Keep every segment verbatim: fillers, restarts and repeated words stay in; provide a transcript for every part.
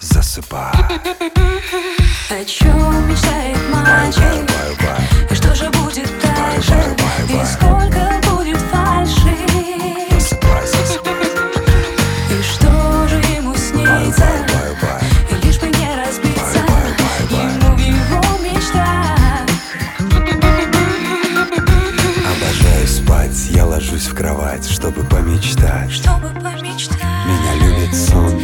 засыпай. О чем мечтает мальчик? И что же будет дальше? И сколько будет фальши? Засыпай, засыпай. И что же ему снится? И лишь бы не разбиться ему в его мечтах. Обожаю спать, я ложусь в кровать, чтобы помечтать. Чтобы помечтать. Меня любит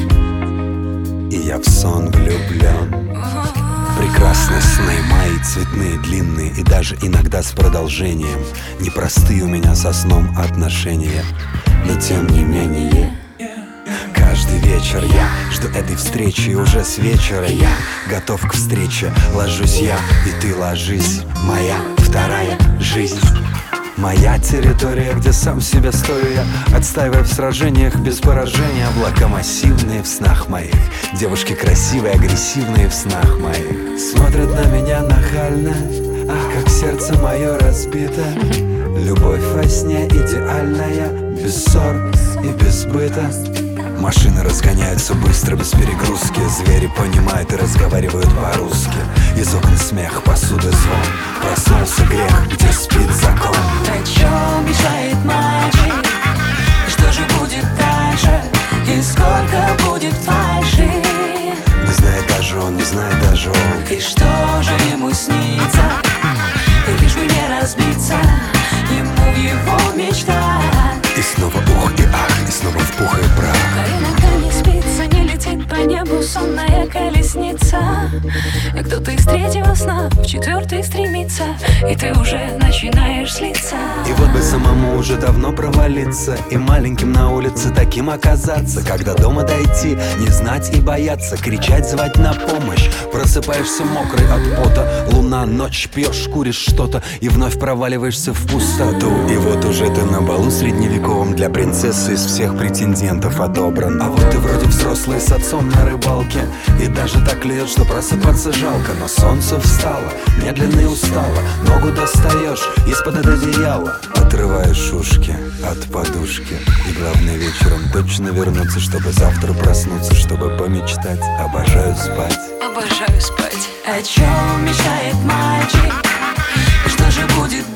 сон, и я в сон влюблен. Прекрасные сны мои, цветные, длинные, и даже иногда с продолжением. Непростые у меня со сном отношения, но тем не менее каждый вечер я жду этой встречи, и уже с вечера я готов к встрече. Ложусь я, и ты ложись, моя вторая жизнь. Моя территория, где сам себе стою я, отстаивая в сражениях без поражения. Облака массивные в снах моих, девушки красивые, агрессивные в снах моих. Смотрят на меня нахально, ах, как сердце мое разбито. Любовь во сне идеальная, без ссор и без быта. Машины разгоняются быстро, без перегрузки. Звери понимают и разговаривают по-русски. Из окон смех, посуды звон. Проснулся грех, где спит закон. О чем мечтает мальчик? И что же будет дальше? И сколько будет фальши? Не знает даже он, не знает даже он. И что же ему снится? И лишь бы не разбиться ему в его мечтах. И снова ух и ах, и снова в пух и прах. Иногда не спится, не летит по небу сонная колесница. И кто-то из третьего сна в четвертый стремится, и ты уже начинаешь злиться. И вот бы самому уже давно провалиться, и маленьким на улице таким оказаться. Когда дома дойти, не знать и бояться, кричать, звать на помощь. Просыпаешься мокрый от пота, луна, ночь, пьешь, куришь что-то, и вновь проваливаешься в пустоту. И вот уже ты на балу средневековом, для принцессы из всех претендентов отобран. А вот ты вроде взрослый с отцом на рыбалке, и даже так льет, что просыпаться жалко. Но солнце встало, медленно и устало, ногу достаешь из-под одеяла, отрываешь ушки от подушки. И главное вечером точно вернуться, чтобы завтра проснуться, чтобы помечтать. Обожаю спать. Обожаю спать. О чем мечтает мальчик? И что же будет